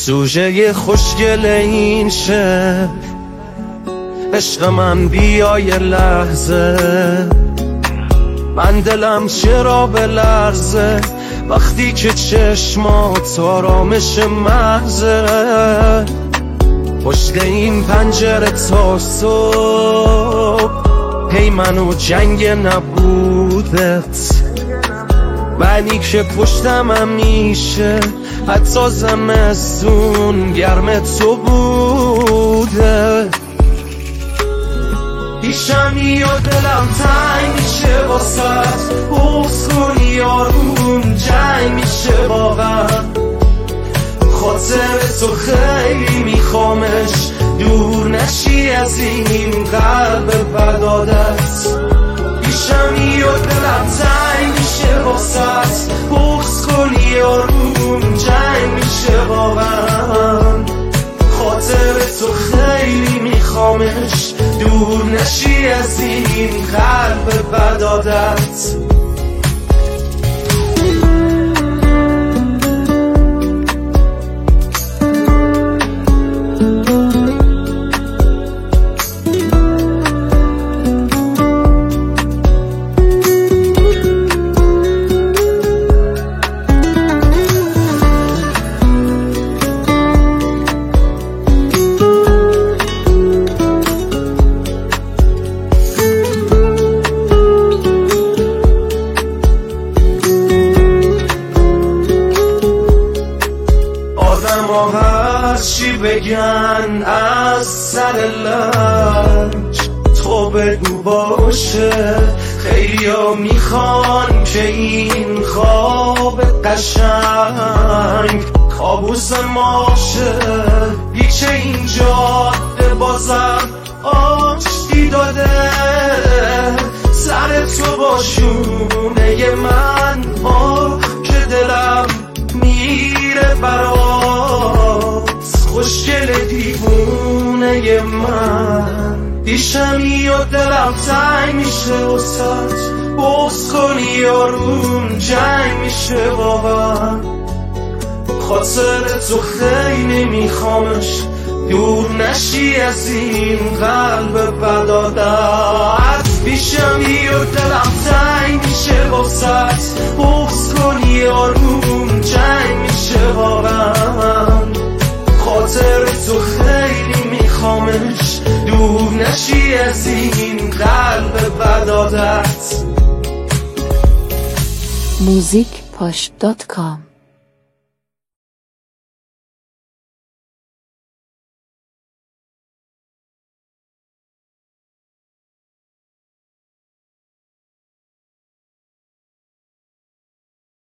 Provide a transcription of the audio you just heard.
سوژه خوشگل این شب عشق من بیای لحظه، من دلم چرا به لرزه وقتی که چشمات آرامش محضه. پشت این پنجره تا صبح هی منو جنگ نبودت، منی که پشتم همیشه حتی زمستون گرم تو بوده. پیشمی و دلم تنگ میشه واسد، بغض کنی یارون جنگ میشه واقعا. خاطر تو خیلی میخوامش، دور نشی از این قلب بدادت. پیشمی و دلم تنگ میشه واسد، بغض کنی یارون جنگ میشه واقعا. خاطر تو خیلی میخوامش، دور نشی از این قلب بدادت. ما هرچی بگن از سر لنج تو بگو باشه. خیلی ها میخوان که این خواب قشنگ کابوس ما شه. پیچ این جاده بازم آشتی داده، سر تو با شونه من که دلم میره برات. خوشگل دیوونه من، پیشمی و دلم تنگ میشه واسد، بغض کنی یارون جنگ میشه واقعا. خاطر تو خیلی میخوامش، دور نشی از این قلب بدادت. پیشمی و دلم تنگ میشه واسد، بغض کنی یارون جنگ میشه واقعا. خاطر تو خیلی میخوامش، دور نشی از این قلب بدادت. musicposh.com